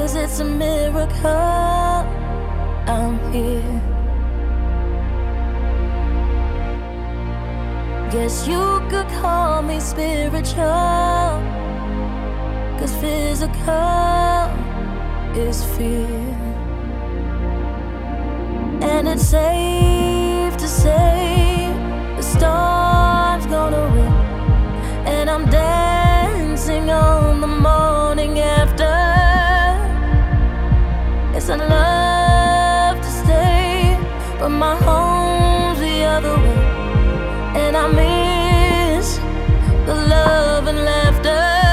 'cause it's a miracle I'm here. Guess you could call me spiritual, 'cause physical is fear. And it's safe to say